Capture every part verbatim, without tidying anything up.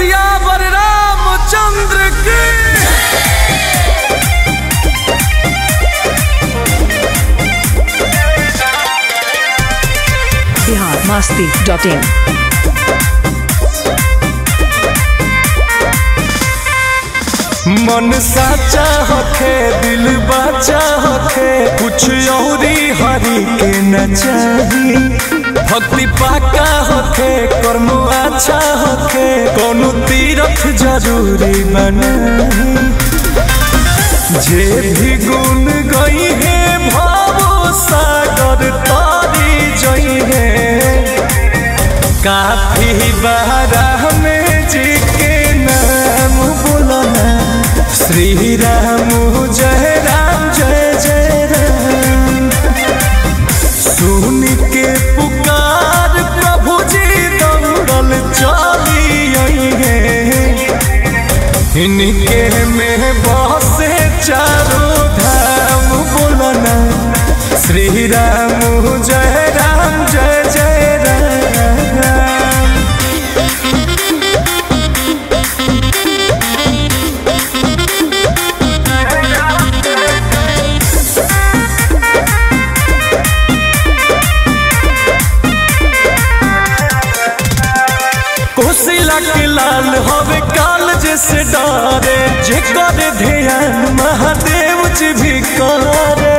सियावर रामचंद्र की। Bihar Masti dot in. मन साचा होखे दिल बाचा होखे कुछ औरी हरी के न चाही। भक्ति पाका होखे कर्म अच्छा होखे कोनो तीरथ जरूरी बनाही। जे भी गुण गई है भावो सागर तारी जई है। काफी बारा में जी के नाम बोलना श्री राम जय राम जय जय राम। सुन के पुकार प्रभु जी दौड़ल चली आई है। इनके में बसे चारों धाम बोलना श्री राम जय राम जय जय राम। कोशिला के लाल हवे काल जैसे डारे जे करे ध्यान महादेव जी भी करे।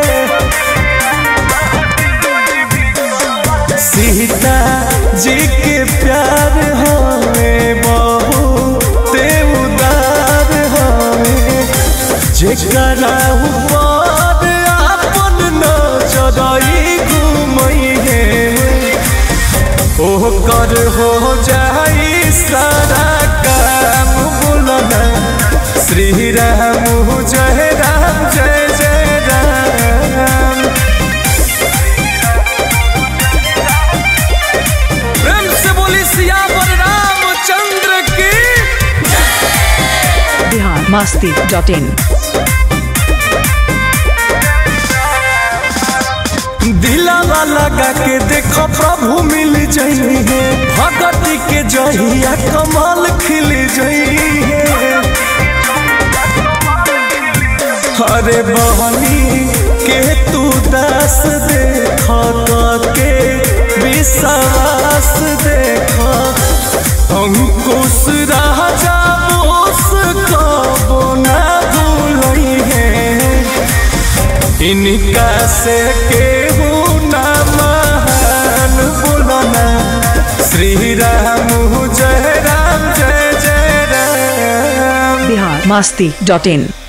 सीता जी के प्यार होवे बहुते उदार होवे। जेकरा ऊपर आपन नजरई घुमई है ओह कर हो जाई सारा काम बोलना श्री राम जय राम जय जय राम। प्रेम से बोली सियावर रामचंद्र की। Bihar Masti dot in. दिलावा लगा के देखो प्रभु मिल जाई है। भगती के जहिया कमाल खिल जाई है। अरे बहनी के तू दास देखा के विश्वास देखा। अंकुश राजा बोस कबो ना भूलई है। इनका से केहू ना महान बोलना श्री राम जय राम जय जय राम। बिहार मस्ती डॉट इन।